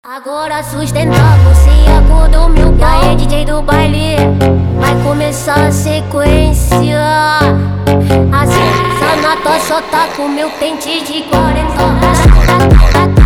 Agora sustentando se acordou meu pai. E aí, DJ do baile, vai começar a sequência. Assim, Sanata só tá com meu pente de 40.